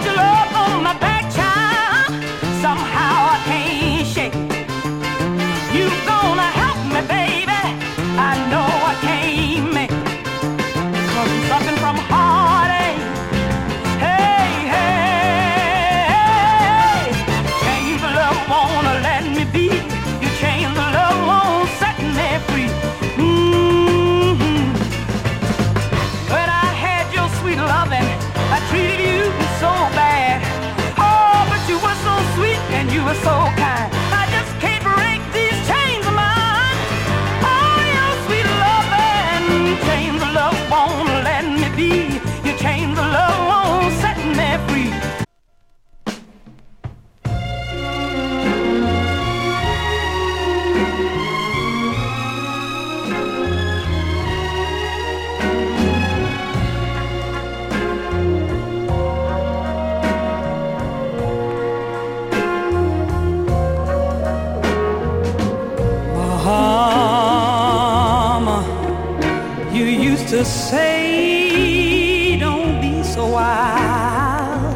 your love on my back, child. Somehow I can't shake. You gonna help me, baby? I know I can't make it. 'Cause I'm suffering from heartache. Hey, hey, hey. Change the love wanna let me be. You change the love won't set me free. When I had your sweet loving, I treated you so bad. Oh, but you were so sweet and you were so kind. I just can't break these chains of mine. Oh, your sweet loving, change the love won't let me be. You change the love won't set me free. Mama, you used to say, don't be so wild.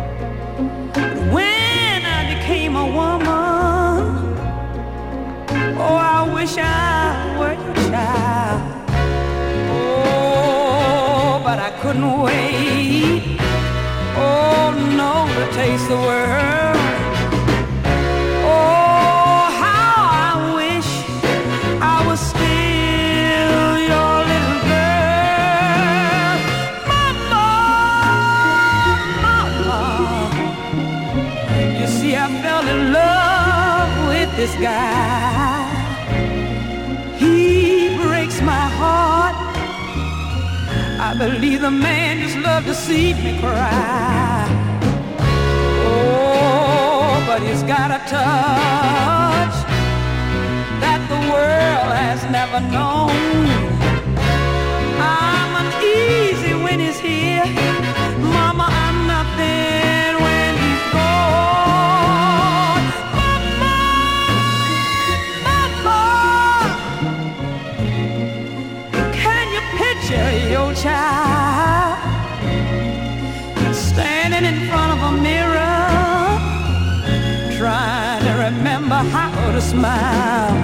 When I became a woman, oh, I wish I were your child. Oh, but I couldn't wait. Oh, no, to taste the world. Oh, how I wish I was still your little girl. Mama, mama. You see, I fell in love with this guy. He breaks my heart. I believe the man just loved to see me cry. Oh, but he's got a touch that the world has never known. I'm uneasy when he's here. Mama, I'm nothing when he's gone. Mama, mama, can you picture your child standing in front of a mirror, trying to remember how to smile?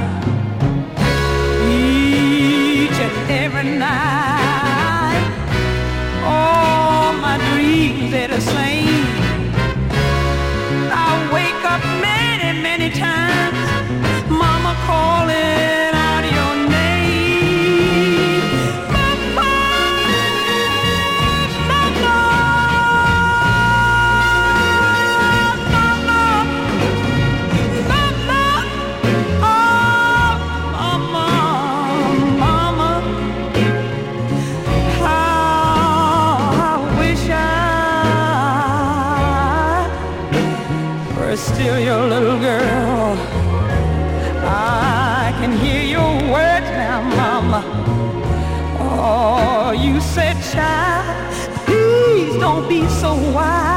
Each and every night, all my dreams, they're the same. I wake up many, many times, mama calling out your name. Mama, mama, mama, mama, oh, mama, mama. How I wish I were still your little girl. I can hear your words now, mama. Oh, you said, child, please don't be so wild.